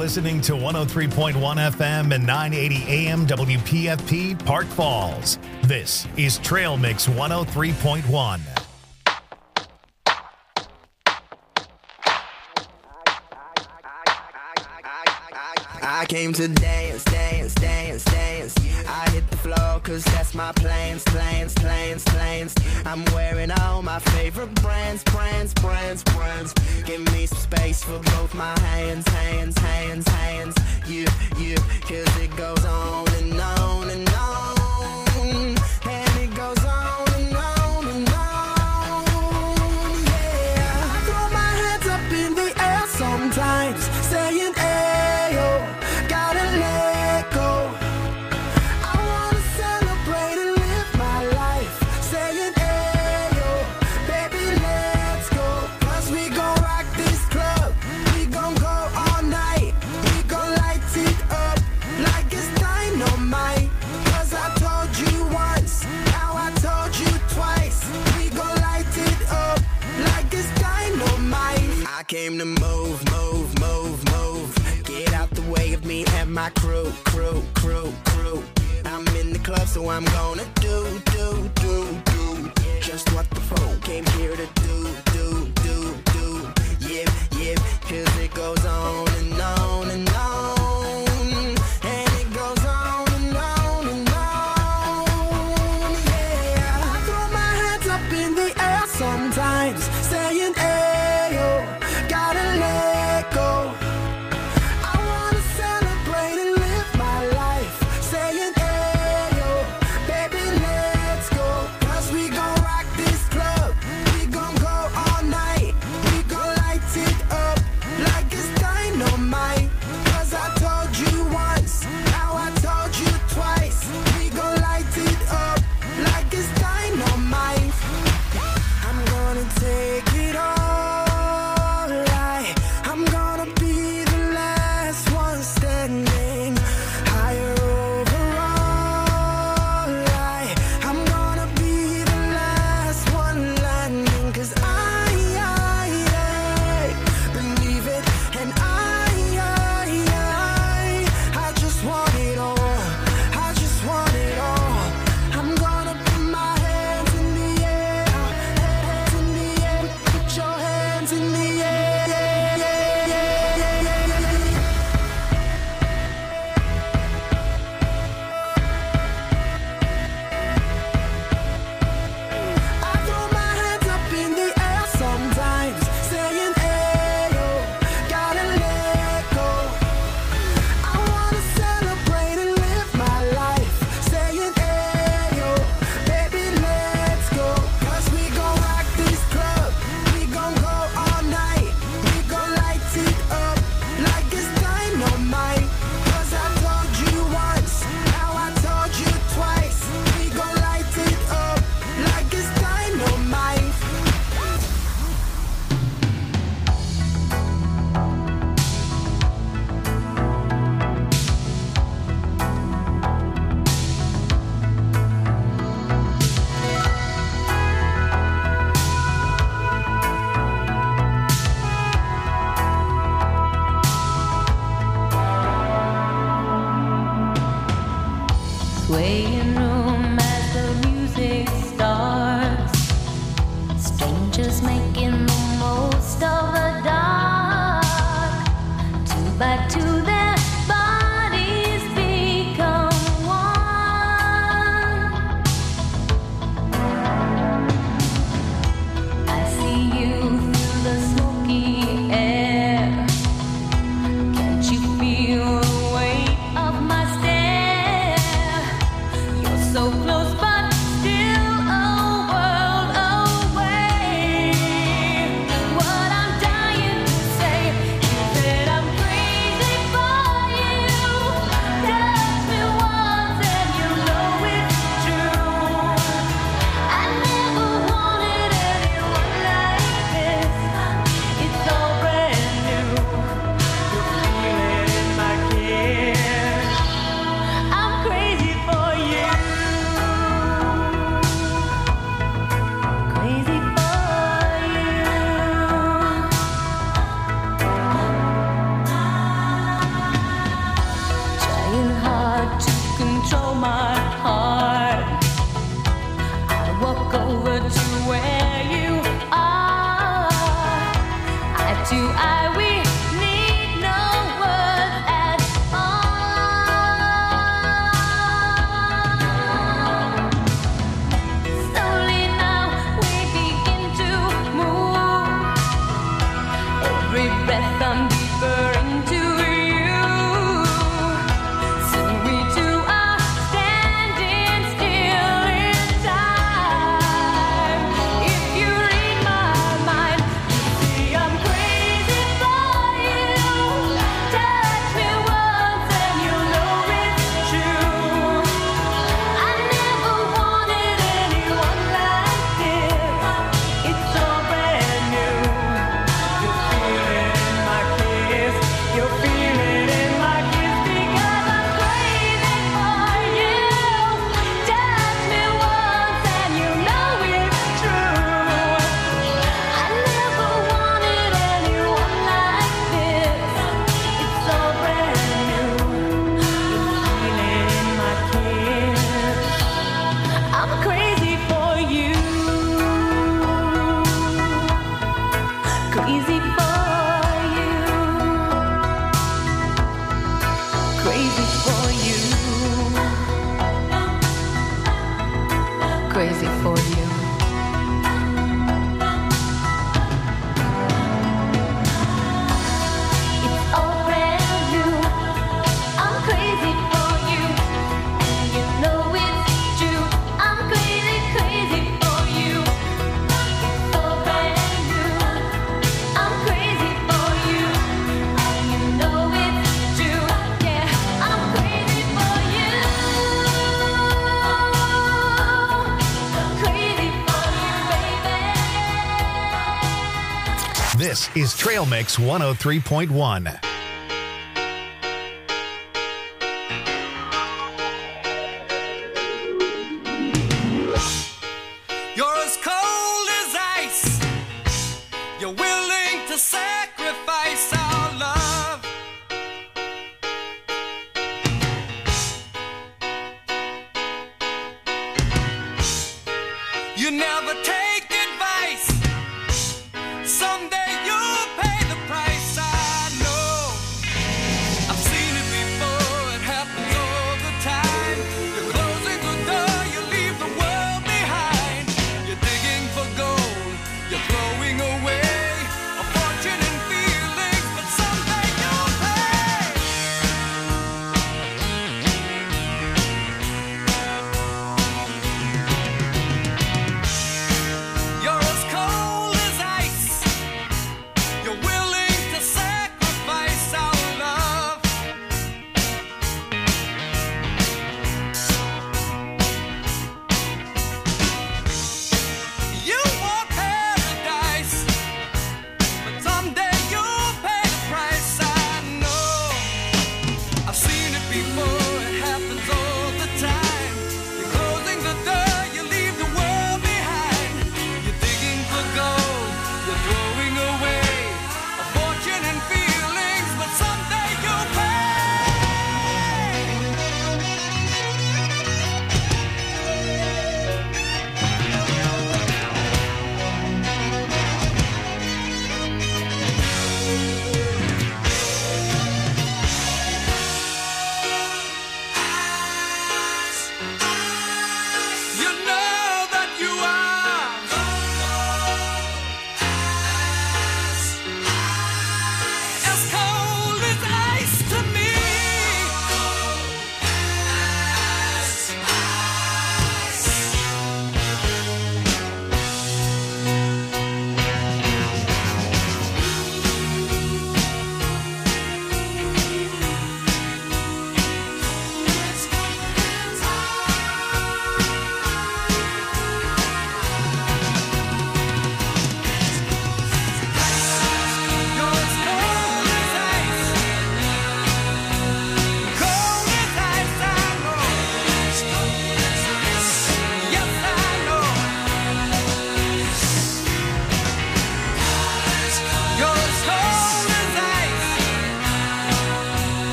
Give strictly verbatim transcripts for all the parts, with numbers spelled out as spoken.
listening to one oh three point one F M and nine eighty A M W P F P Park Falls. This is Trail Mix one oh three point one. I came to dance, dance, dance, dance. I hit the floor cause that's my plans, plans, plans, plans. I'm wearing all my favorite brands, brands, brands, brands. Give me some space for both my hands, hands, hands, hands. You, you, cause it goes on and on and on. And it goes on and on and on. Yeah, I throw my hands up in the air sometimes, saying ayo. Gotta let go. I wanna celebrate and live my life, saying ayo, baby let's go. Cause we gon' rock this club, we gon' go all night. We gon' light it up like it's dynamite. Cause I told you once, now I told you twice. We gon' light it up like it's dynamite. I came to move, move, move, move. Get out the way of me and my crew, crew, crew, crew. I'm in the club, so I'm gonna do, do, do, do just what the folk came here to do, do, do, do. Yeah, yeah, cause it goes on and on and on. And it goes on and on and on. Yeah, I throw my hands up in the air sometimes, saying ayo, gotta let go. Go crazy for you. Crazy for you. Crazy for you. It's all brand new. I'm crazy for you. And you know it's true. I'm crazy, crazy for you. It's all brand new. I'm crazy for you. And you know it's true. Yeah, I'm crazy for you. Crazy for you, baby. This is Trail Mix one oh three point one. You're as cold as ice. You're willing to sacrifice our love. You never take advice. Someday you'll pay the price. I know. I've seen it before. It happens all the time. You're closing the door. You leave the world behind. You're digging for gold. You're throwing away a fortune in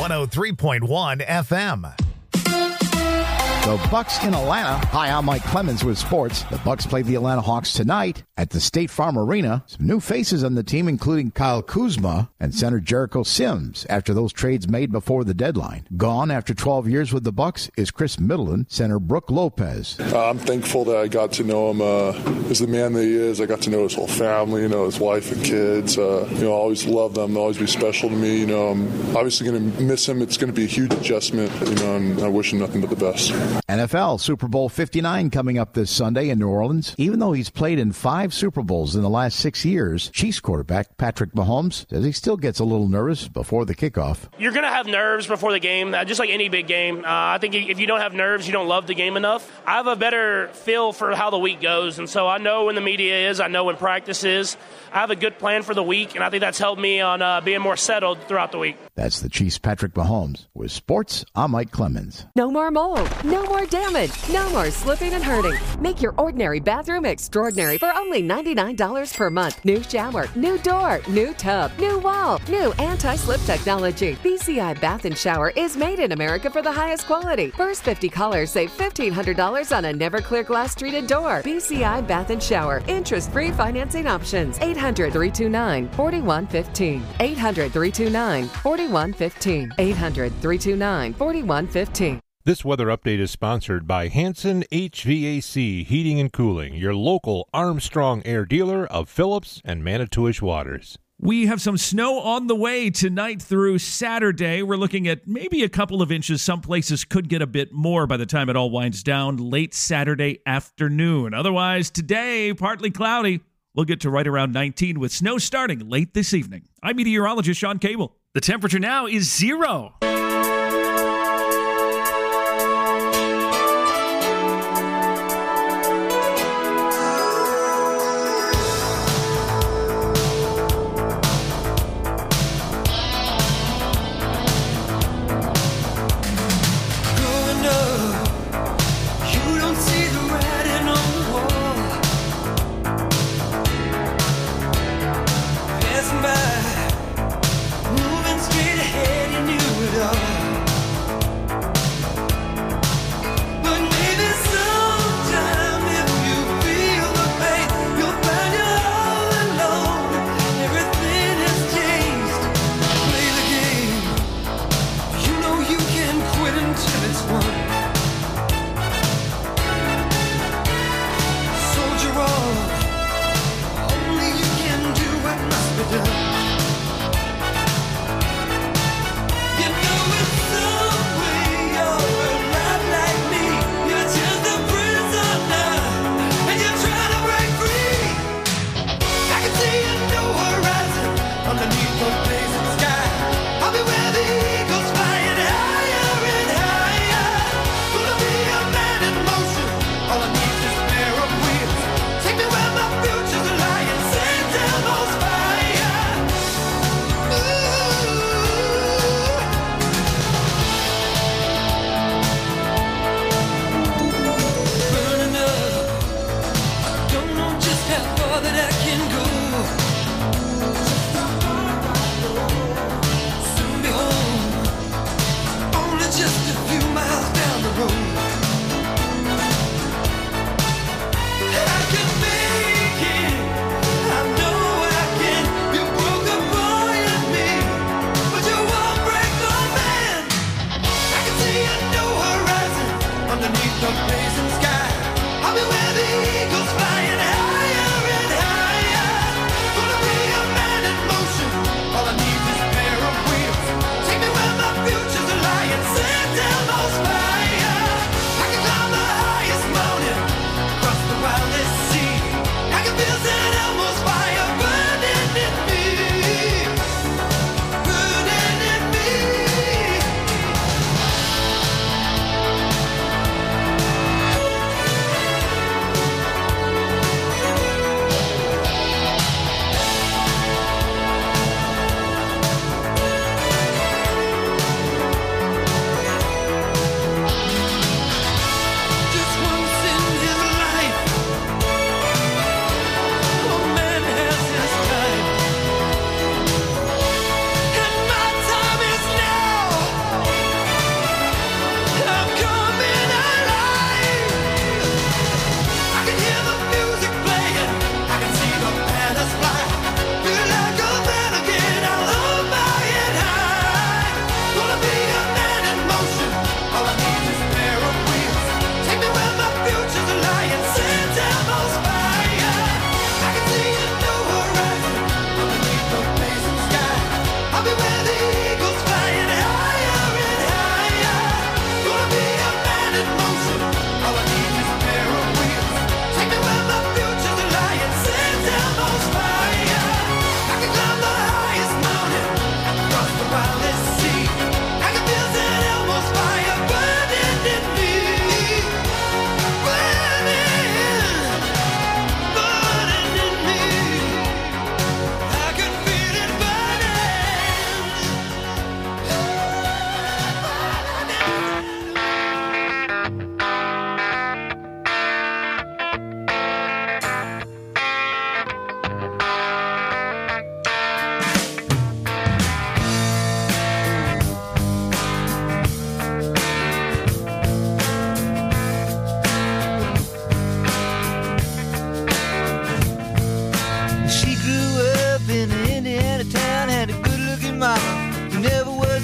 one oh three point one F M. The Bucks in Atlanta. Hi, I'm Mike Clemens with sports. The Bucks play the Atlanta Hawks tonight at the State Farm Arena. Some new faces on the team, including Kyle Kuzma and center Jericho Sims, after those trades made before the deadline. Gone after twelve years with the Bucks is Chris Middleton, center Brooke Lopez. Uh, I'm thankful that I got to know him uh, as the man that he is. I got to know his whole family, you know, his wife and kids. Uh, you know, I always love them. They'll always be special to me. You know, I'm obviously going to miss him. It's going to be a huge adjustment, you know, and I wish him nothing but the best. N F L Super Bowl fifty-nine coming up this Sunday in New Orleans. Even though he's played in five Super Bowls in the last six years, Chiefs quarterback Patrick Mahomes says he still gets a little nervous before the kickoff. You're going to have nerves before the game, just like any big game. Uh, I think if you don't have nerves, you don't love the game enough. I have a better feel for how the week goes, and so I know when the media is, I know when practice is. I have a good plan for the week, and I think that's helped me on uh, being more settled throughout the week. That's the Chiefs' Patrick Mahomes. With sports, I'm Mike Clemens. No more mold, no more damage, no more slipping and hurting. Make your ordinary bathroom extraordinary for only ninety-nine dollars per month. New shower, new door, new tub, new wall, new anti-slip technology. B C I Bath and Shower is made in America for the highest quality. First fifty callers save fifteen hundred dollars on a never clear glass treated door. B C I Bath and Shower. Interest-free financing options. eight hundred, three two nine, four one one five. eight hundred, three two nine, four one one five. eight hundred, three two nine, four one one five. This weather update is sponsored by Hanson H V A C Heating and Cooling, your local Armstrong Air dealer of Phillips and Manitowish Waters. We have some snow on the way tonight through Saturday. We're looking at maybe a couple of inches. Some places could get a bit more by the time it all winds down late Saturday afternoon. Otherwise, today, partly cloudy. We'll get to right around nineteen with snow starting late this evening. I'm meteorologist Sean Cable. The temperature now is zero. Moving straight ahead, you knew it all.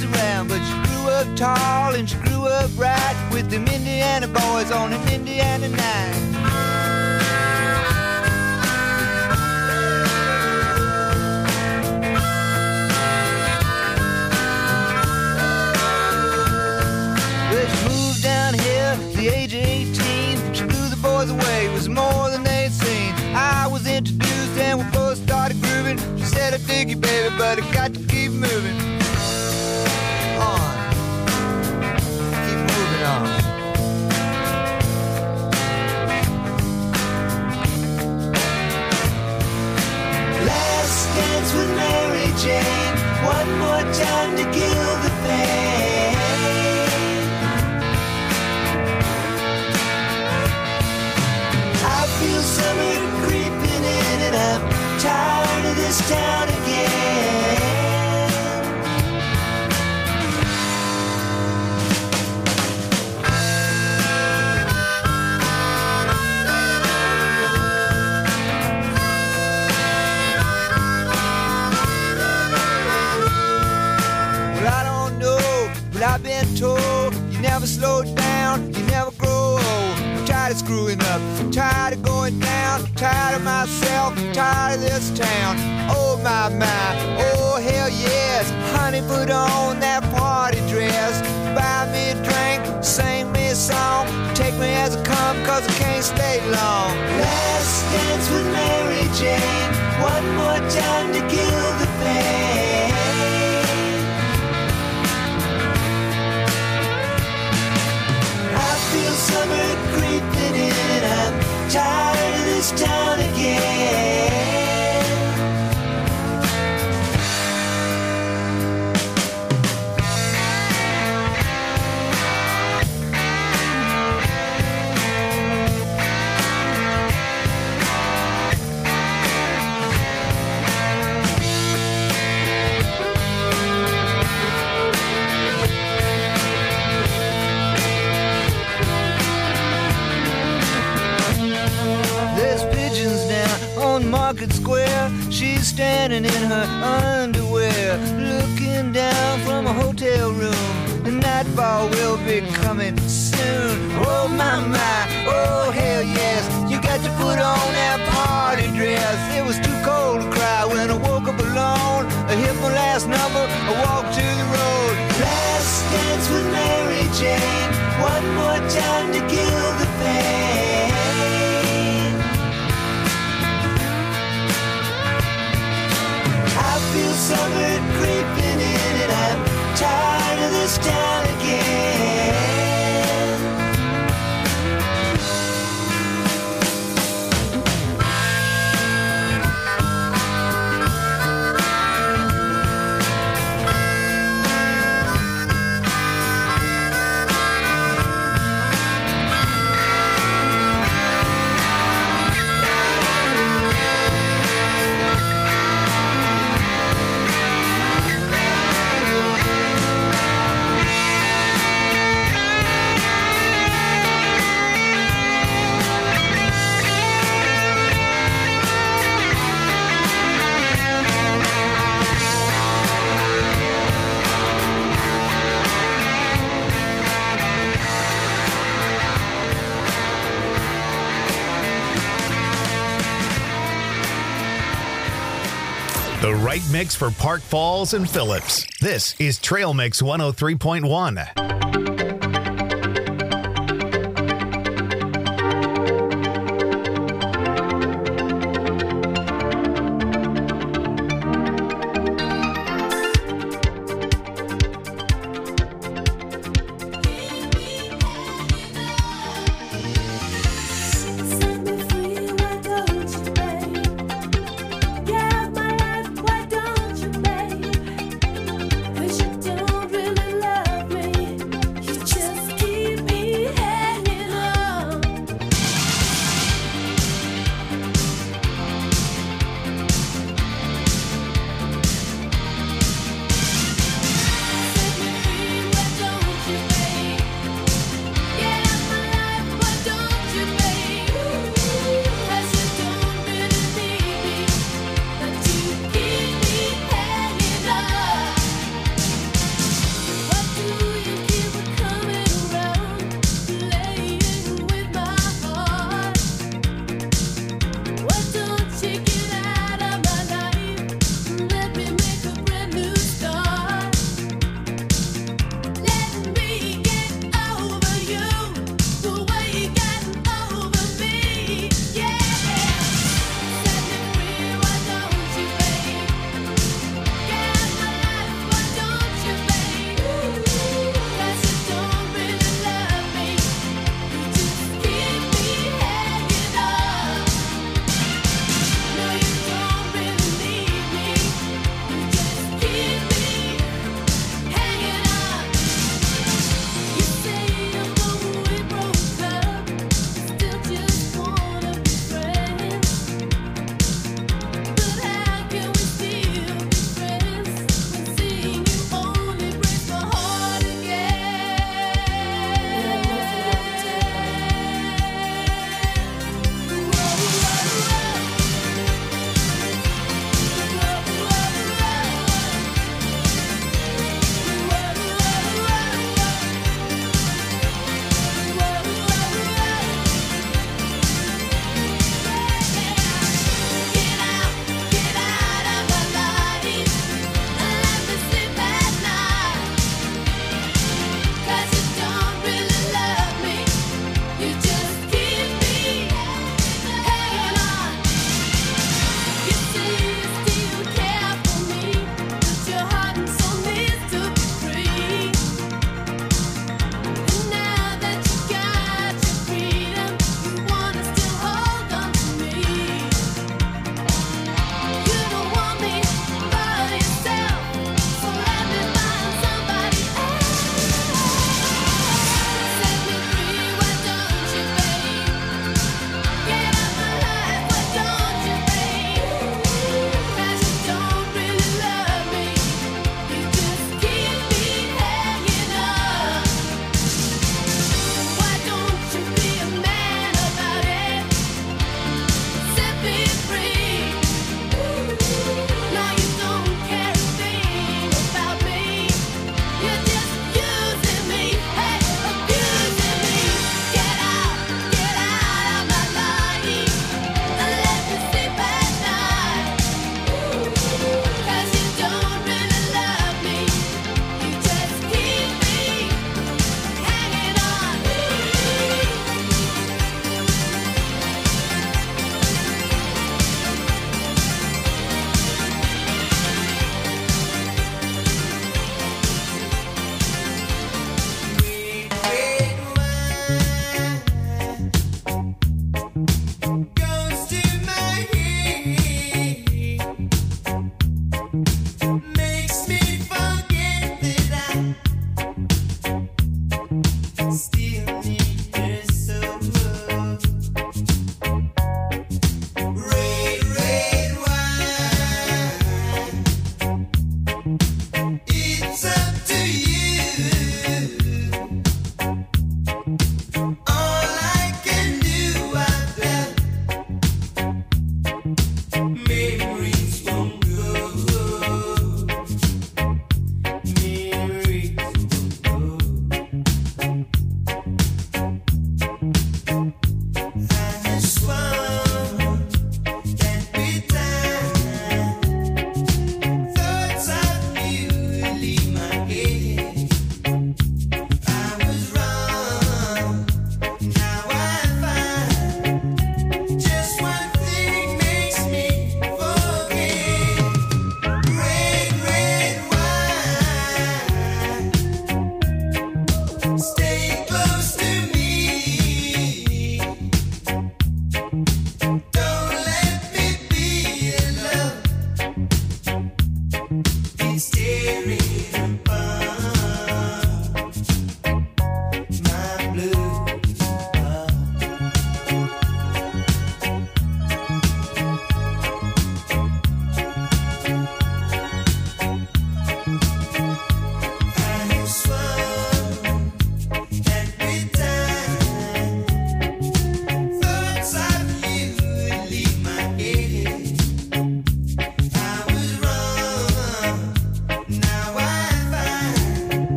was around, but she grew up tall and she grew up right with them Indiana boys on an Indiana night. Well, she moved down here at the age of eighteen. She blew the boys away, it was more than they'd seen. I was introduced and we both started grooving. She said, I dig you, baby, but I got to keep moving on. Keep moving on. Last dance with Mary Jane. One more time to kill the pain. I feel summer creeping in and I'm tired of this town again. Well, I don't know, but I've been told you never slow down, you never grow old. I'm tired of screwing up, I'm tired of going down, I'm tired of myself, I'm tired of this town. Oh my, my, oh hell yes. Honey, put on that party dress, buy me a drink, sing me a song, take me as I come, cause I can't stay long. Last dance with Mary Jane, one more time to kill the pain. I feel summer creeping in, I'm tired of this town again. There's pigeons down on Market Square. She's standing in her underwear, looking down from a hotel room. The nightfall will be coming soon. Oh my, my, oh hell yes. You got to put on that party dress. It was too cold to cry when I woke up alone. I hit my last number, I walked to the road. Last dance with Mary Jane, one more time to kill the pain. I feel summer creeping in and I'm tired of this town again. The right mix for Park Falls and Phillips. This is Trail Mix one oh three point one. Cause you don't really love me.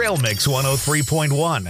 Trail Mix one oh three point one.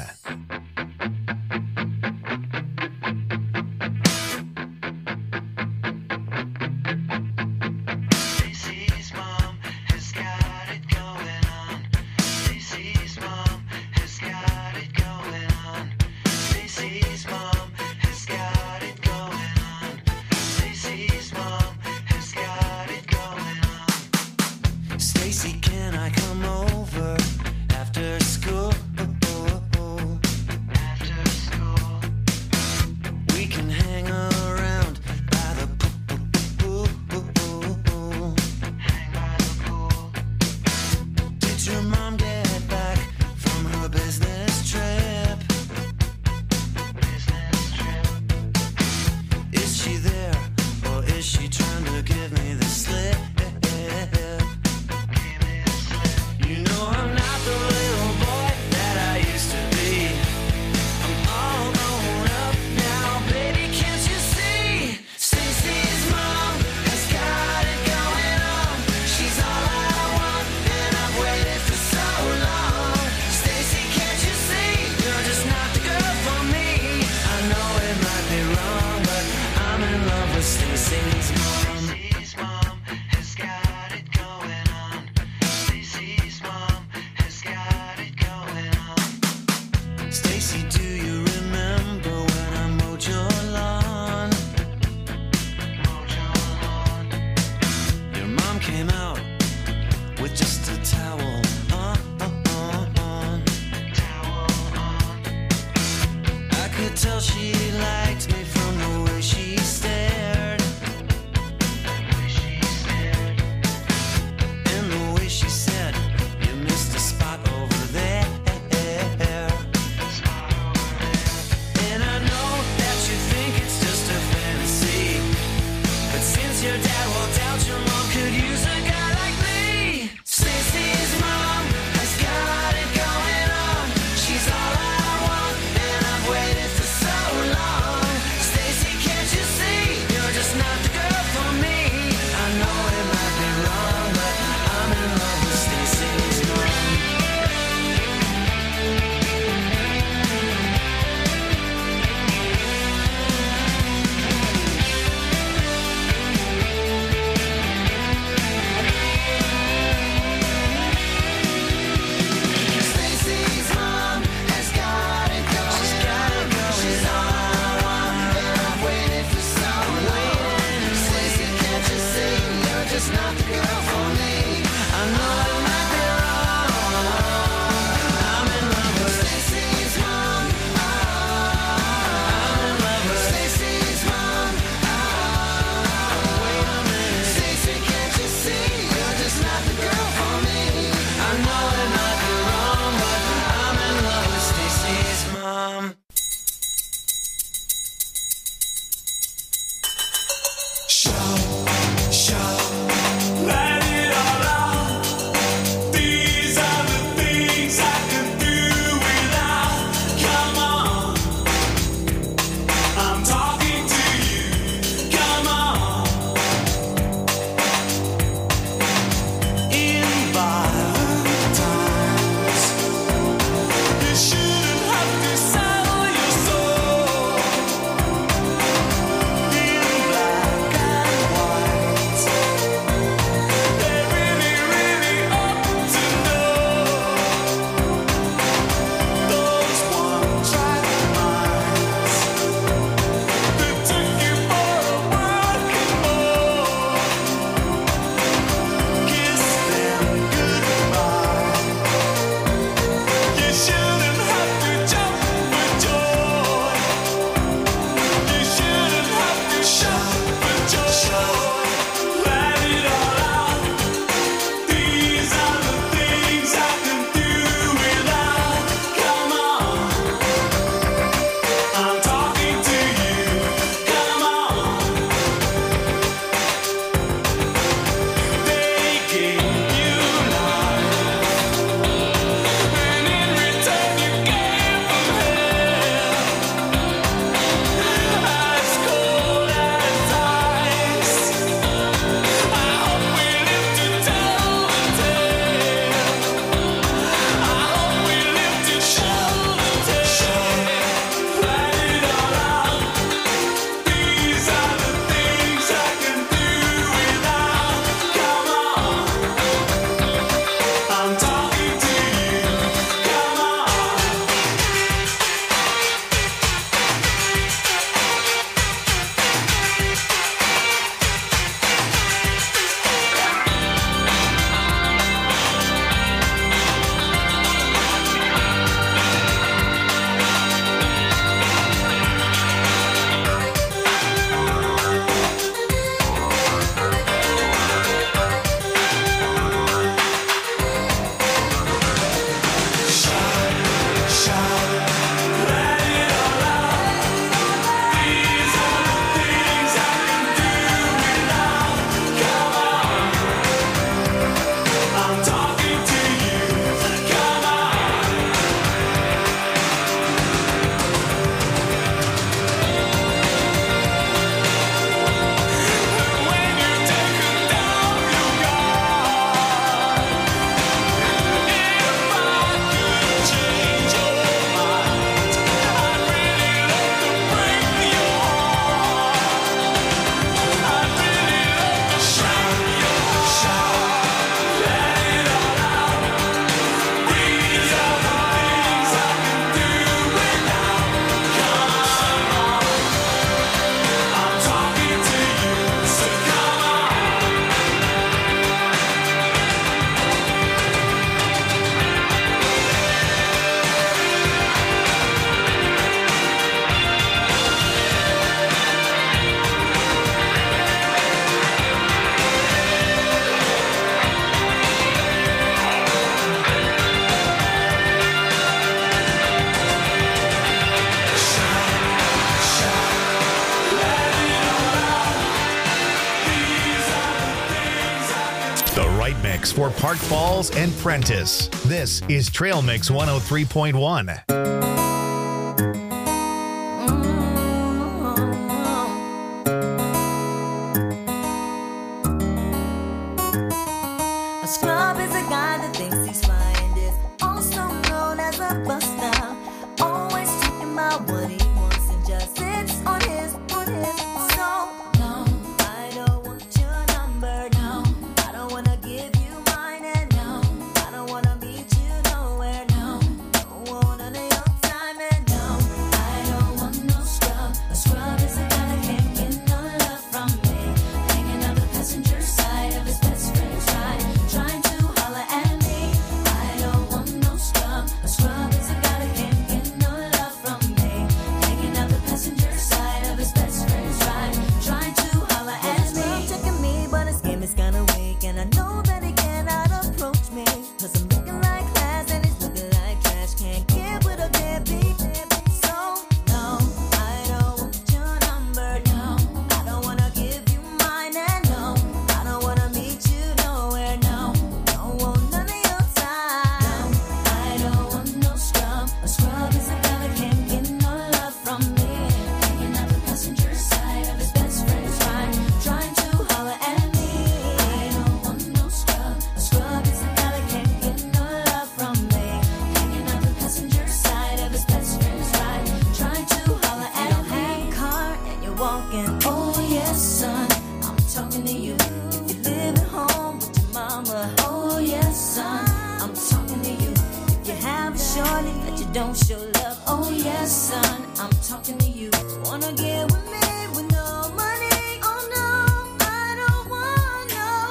The right mix for Park Falls and Prentice. This is Trail Mix one oh three point one. A scrub is a guy that thinks he's fly and is also known as a buster. Always talking about what he wants and just sits on his, on his. So, no, I don't want your number, no. I don't wanna give you mine, and no, I don't wanna meet you nowhere, no. Don't want none of your time, and no, I don't want no scrub. A scrub is a guy that can't get no love from me. Hanging out the passenger side of his best friend's ride, trying to holler at me. I don't want no scrub. A scrub is a guy that can't get no love from me. Hanging out the passenger side of his best friend's ride, trying to holler at me. He's checking me, but his game is kinda weak, and I know that he cannot approach me. Cause I'm looking like class and he's looking like trash. Can't get with a deadbeat. So, no, I don't want your number, no. I don't wanna give you mine, and no, I don't wanna meet you nowhere, no. Don't want none of your time. I don't want no scrub. A scrub is a guy that can't get no love from me. Hanging out the passenger side of his best friend's ride, trying to holler at me. I don't want no scrub. A scrub is a guy that can't get no love from me. Hanging out the passenger side of his best friend's ride, trying to holler at me. You don't have a car and you're walking. Oh yes, son, I'm talking to you. If you live at home with your mama. Oh yes, son, I'm talking to you. If you have a shorty that you don't show love. Oh yes, son, I'm talking to you. Wanna get with me with no money? Oh no, I don't want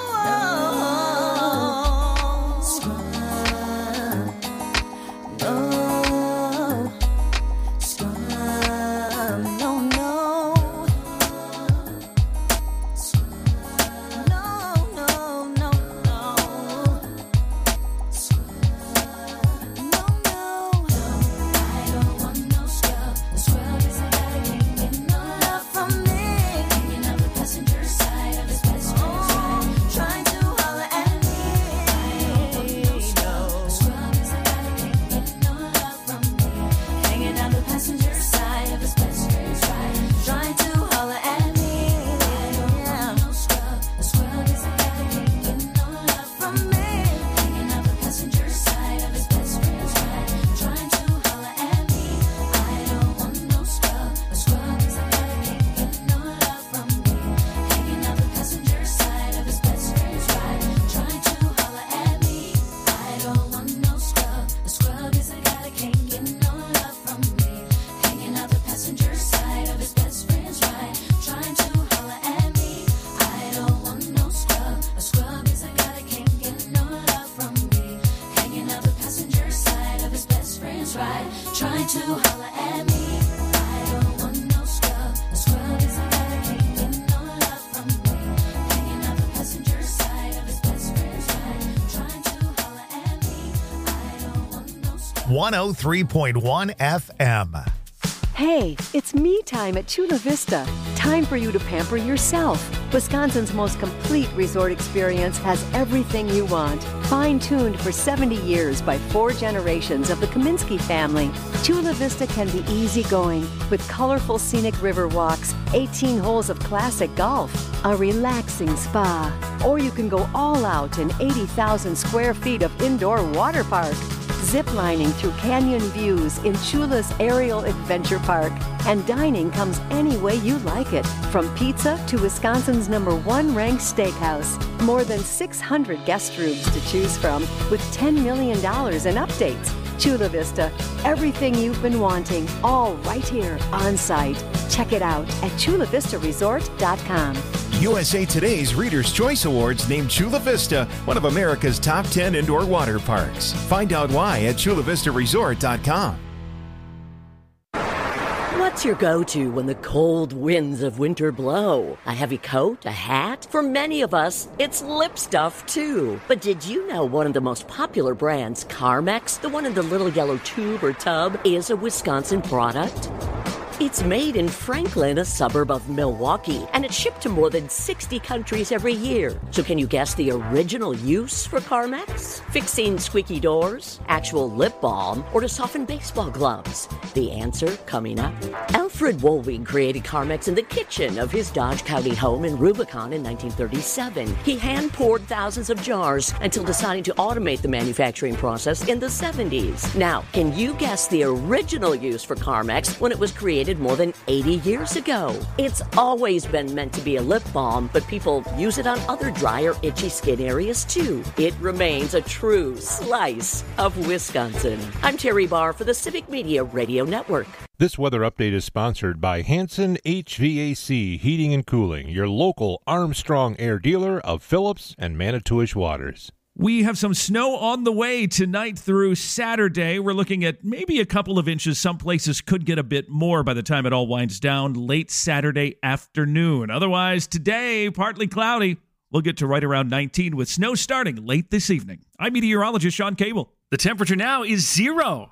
no scrub. No scrub. No, no. No, no, no, no. No, no. I don't want no scrub. A scrub is a guy that can't get no love from me. Hanging out the passenger side of his best friend's ride, trying to holler at me. I don't want no scrub. A scrub is a guy that can't get no love from me. Hanging out the passenger side of his best friend's ride, trying to holler at me. I don't want no scrub. A scrub is a guy that can't get no love from me. Hanging out the passenger side of his best friend's ride, trying to holler at me. I don't want no scrub. A scrub is a guy that can't get no love from me. Hanging out the passenger side of his best friend's ride, trying to holler at me. I don't want no scrub. A scrub is a guy that can't get no love from me. Hanging out the passenger side of his best friend's ride, trying to holler at me. I don't want no scrub. A scrub is a guy that can't get no love from me. Hanging out the passenger side of his best friend's ride, trying to holler at me. I don't want no scrub. A scrub is a guy that can't get no love from me. Hanging out the passenger side of his best friend's ride, trying to holler at me. I don't want no scrub. one oh three point one F M. Hey, it's me time at Chula Vista. Time for you to pamper yourself. Wisconsin's most complete resort experience has everything you want. Fine-tuned for seventy years by four generations of the Kaminsky family, Chula Vista can be easygoing with colorful scenic river walks, eighteen holes of classic golf, a relaxing spa, or you can go all out in eighty thousand square feet of indoor water park. Ziplining through canyon views in Chula's Aerial Adventure Park. And dining comes any way you like it, from pizza to Wisconsin's number one ranked steakhouse. More than six hundred guest rooms to choose from with ten million dollars in updates. Chula Vista, everything you've been wanting, all right here on site. Check it out at chula vista resort dot com. U S A Today's Reader's Choice Awards named Chula Vista one of America's top ten indoor water parks. Find out why at chula vista resort dot com. What's your go-to when the cold winds of winter blow? A heavy coat? A hat? For many of us, it's lip stuff, too. But did you know one of the most popular brands, Carmex, the one in the little yellow tube or tub, is a Wisconsin product? It's made in Franklin, a suburb of Milwaukee, and it's shipped to more than sixty countries every year. So can you guess the original use for Carmex? Fixing squeaky doors, actual lip balm, or to soften baseball gloves? The answer coming up. Alfred Woolwing created Carmex in the kitchen of his Dodge County home in Rubicon in nineteen thirty-seven. He hand-poured thousands of jars until deciding to automate the manufacturing process in the seventies. Now, can you guess the original use for Carmex when it was created more than eighty years ago? It's always been meant to be a lip balm, but people use it on other dry or itchy skin areas too. It remains a true slice of Wisconsin. I'm Terry Barr for the Civic Media Radio Network. This weather update is sponsored by Hanson H V A C Heating and Cooling, your local Armstrong Air dealer of Phillips and Manitowish Waters. We have some snow on the way tonight through Saturday. We're looking at maybe a couple of inches. Some places could get a bit more by the time it all winds down late Saturday afternoon. Otherwise, today, partly cloudy. We'll get to right around nineteen with snow starting late this evening. I'm meteorologist Sean Cable. The temperature now is zero.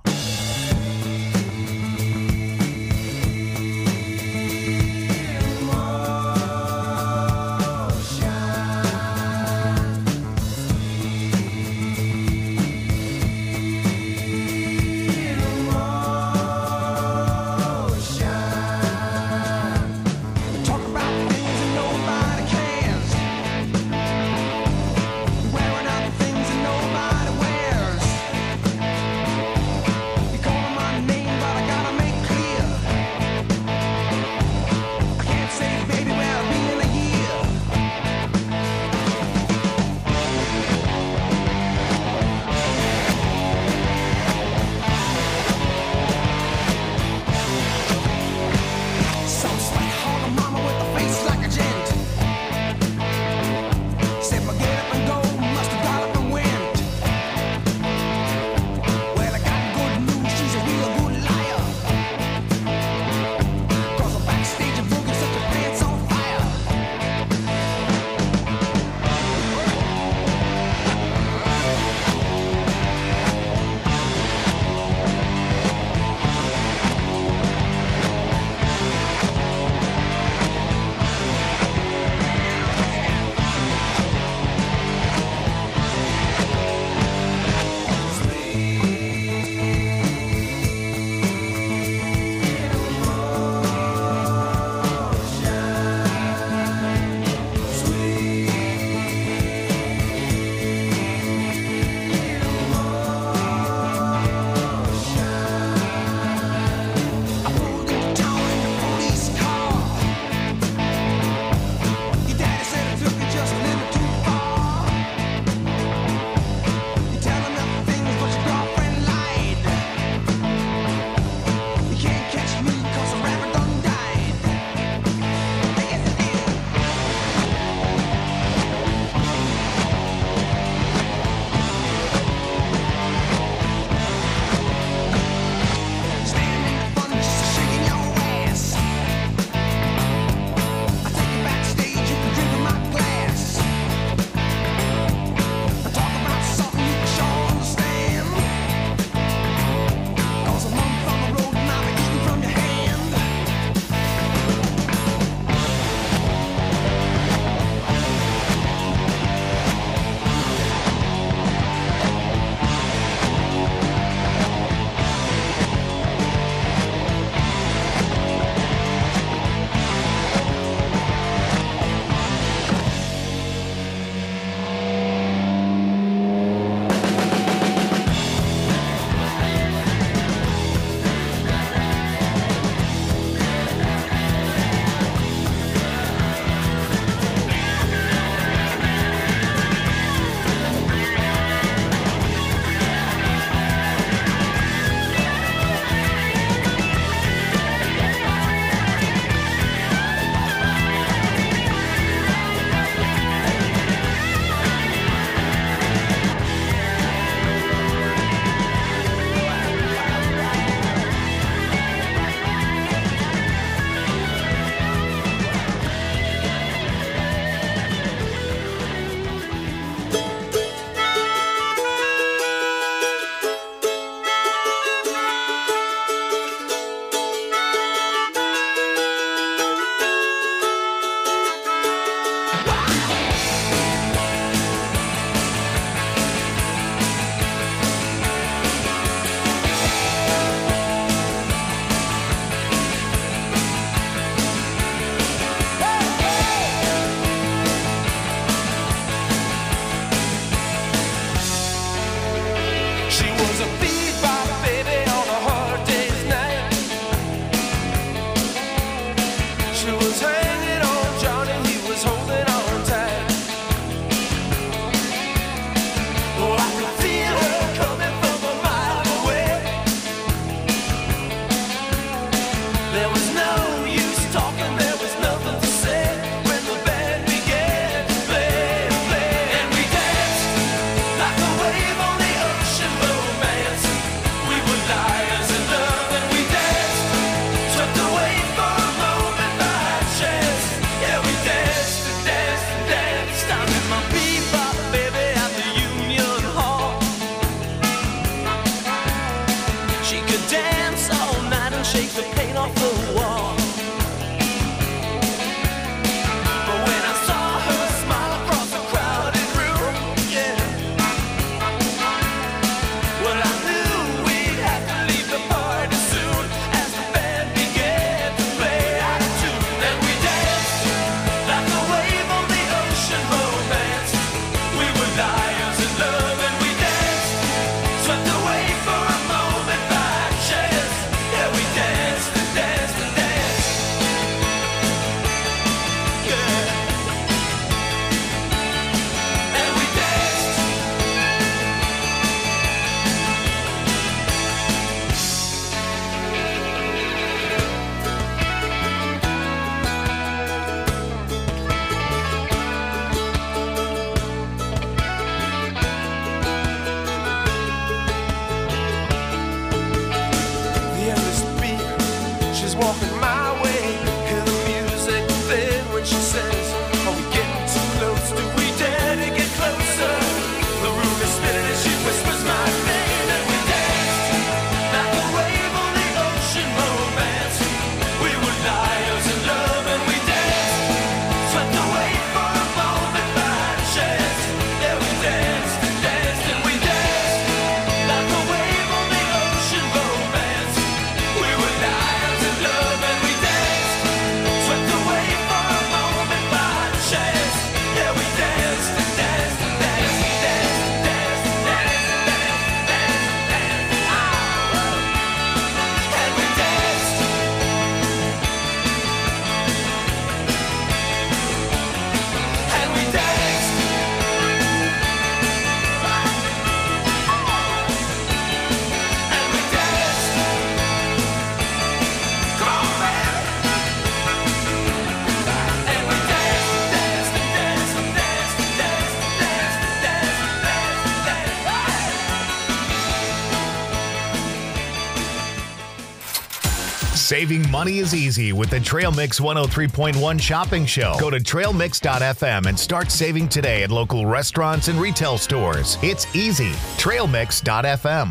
Saving money is easy with the Trail Mix one oh three point one shopping show. Go to trail mix dot f m and start saving today at local restaurants and retail stores. It's easy. trail mix dot f m.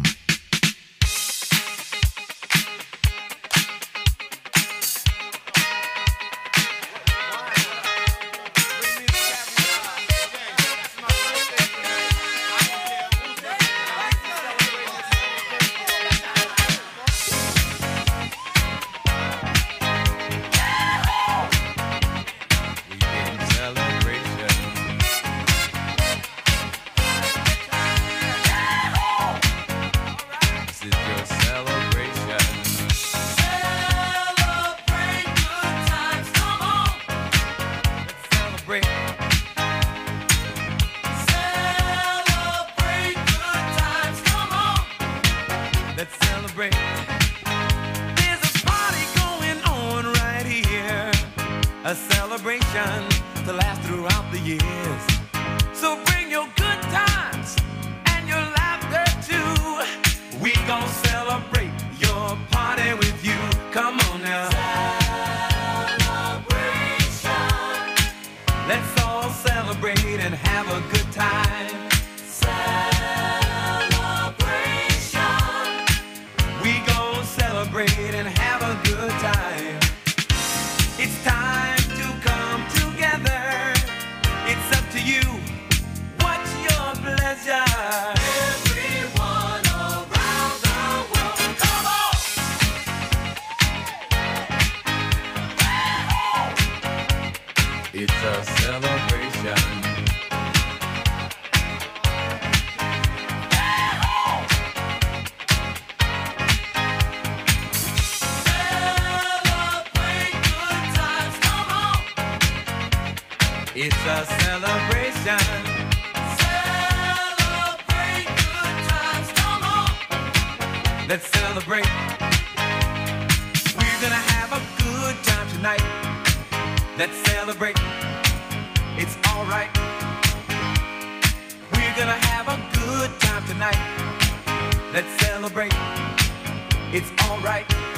Let's celebrate. It's all right.